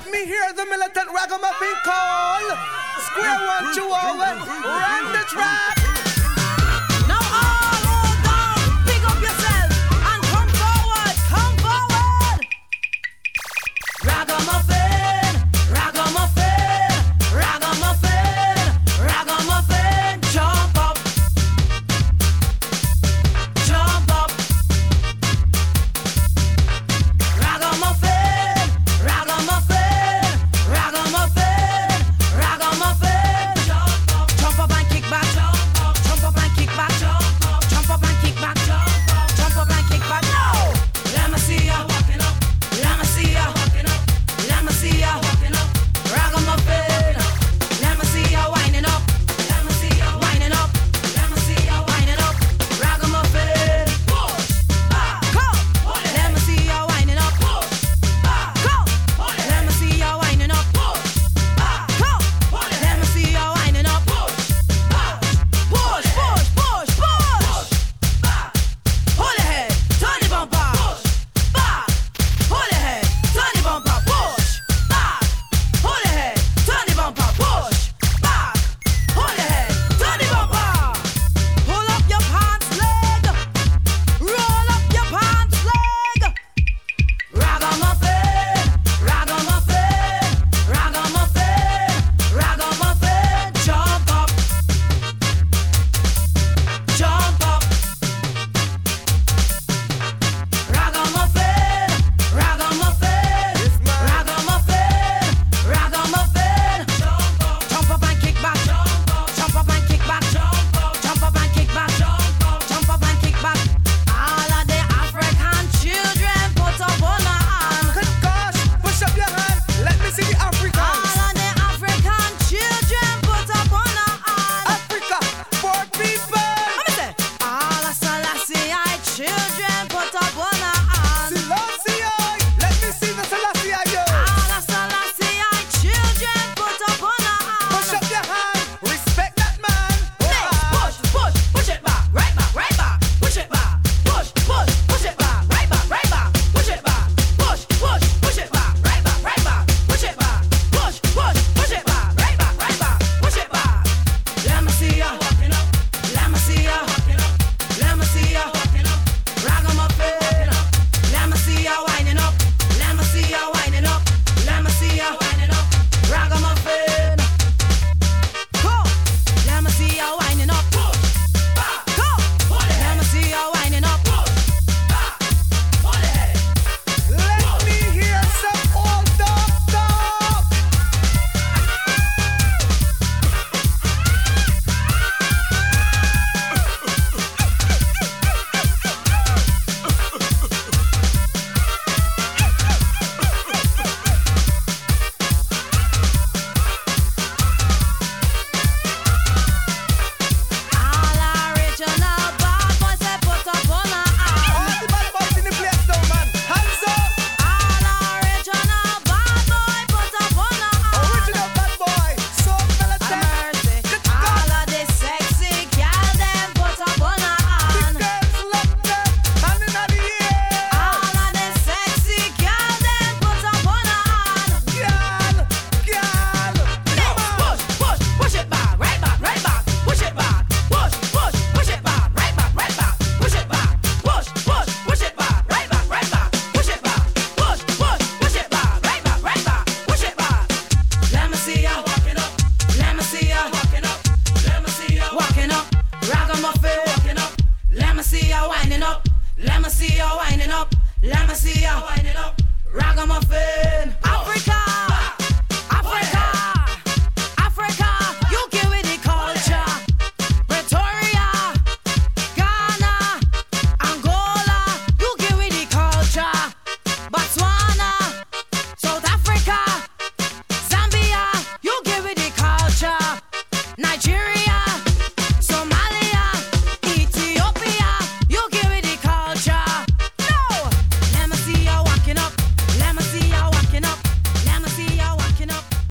Let me hear the militant ragamuffin call. Square one, two, over. Run the track. Now all hold down, pick up yourself and come forward, come forward. Ragamuffin, ragamuffin, ragamuffin, ragamuffin, jump up, jump up. Ragamuffin, ragamuffin, ragamuffin, ragamuffin, jump up and kick back, jump up and kick back, jump up and kick back, jump up and kick back. No, let me see ya walking up, let me see ya walking up, let me see ya walking up. Ragamuffin, let me see ya winding up, let me see ya winding up, let me see ya winding up. Ragamuffin, push, come, let me see ya winding up, push, come, let me see ya winding up, push, come, let me see ya winding up, push, push, push, push, push. Hold ahead, turn the bumper, push, back. Hold ahead, turn the bumper, push, back. Hold ahead, turn the bumper, push, back. Hold ahead, turn the bumper. Pull up your pants leg, roll up your pants leg. Ragamuffin, ragamuffin, ragamuffin, ragamuffin, jump up, jump up. Ragamuffin, ragamuffin, ragamuffin, ragamuffin, jump up and kick back, jump up and kick back, jump up and kick back, jump up and kick back. All of the African children put up on a hand. Good gosh, push up your hand. Let me see the Africans. All of the African children put up on a hand. Africa, poor people. Let me say, all of Selassie children put up on a hand. Selassie, let me see the Selassie, yo. All of Selassie children put up on a hand. Push up your hand. Respect that man. Next, push, push, push it back, right back, push it back, push, push, push it back, right back, push it back, push, push, push it back, right back, push it back, push, push, push it back, right back, push it back. Let me see ya walking up, let me see ya walking up, let me see ya walking up, ragamuffin. Let me see ya winding up, let me see ya winding up, let me see ya winding up, ragamuffin. Come, let me see ya winding up. Come, let me see ya winding up. Let me hear some old dog talk. All original bad boys they put up on a hand. All the bad boys in the place now, man. Hands up. All original bad boy put up on a hand. Original bad boy. So militant. Mercy. Good All God. of the sexy gal them put up on a hand. Big girls love them. Hand in the air. All of the sexy gal them put up on a hand. Girl, girl. Next, push, push, push it back, right back, push it back, push, push, push it back, right back, push it back, push, push, push it back, right back, push it back, push, push, push it back, right back, push it back. Let me see ya walking up, let me see ya walking up, let me see ya walking up, ragamuffin walking up, let me see ya winding up, let me see ya winding up, let me see ya winding up, ragamuffin.